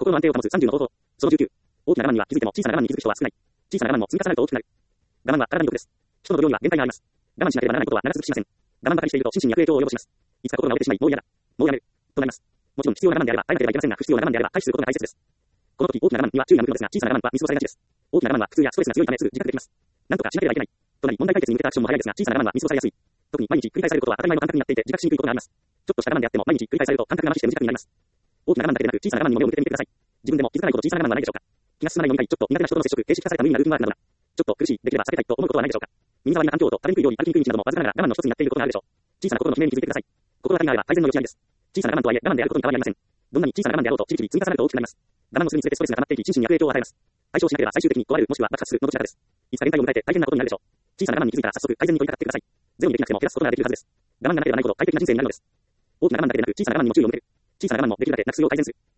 心の安定を保つ30の方法。その19。大きな我慢には気づいても小さな我慢に気づく人は少ない。小さな我慢も積み重なると大きくなる。我慢は体に毒です。人の度量には限界があります。我慢しなければならないことは長続きしません。我慢ばかりしていると心身に悪影響を及ぼします。いつか心が折れてしまい、もう嫌だ。もうやめる。となります。もちろん必要な我慢であれば耐えなければいけませんが、不必要な我慢であれば回避することが大切です。この時大きな我慢には注意が向くのですが、小さな我慢は見過ごされがちです。大きな我慢は苦痛やストレスが強いためすぐ自覚できます。なんとかしなければいけない。となり問題解決に向けたアクションも早いですが、小さな我慢は見過ごされやすい。特に毎日繰り返されることは当たり前の感覚になっていて自覚しにくいことがあります。ちょっとした我慢であっても毎日繰り返されると感覚が麻痺して無自覚になります。大きな我慢だけでなく小さな我慢にも目を向けてみてください。自分でも気づかないこと小さな我慢はないでしょうか。気が進まないのにちょっと苦手な人との接触、形式化された無意味なルーティンワークなどだ。ちょっと苦しい、できれば避けたいと思うことはないでしょうか。耳障りな環境と食べにくい料理、歩きにくい道などもわずかながら我慢の一つになっていることがあるでしょう。小さな心の決めに気づいてください。心当たりがあれば改善の余地ありです。小さな我慢とはいえ我慢であることに変わりありません。どんなに小さな我慢であろうとちりちり積み重なると大きくなります。我慢の数につれてストレスが溜まっていき心身に悪影響を与えます。解消しなければ最終的に壊れるもしくは爆発するのどちらかです。いつか限界を迎えて大変なことになるでしょう。小さな我慢に気づいたら早速改善に取り掛かってください。ゼロにできなくても減らすことができるはずです。我慢がなければないほど快適な人生になるのです。大きな我慢だけでなく小さな我慢にも注意を向ける。小さな我慢もできるだけなくすよう改善する。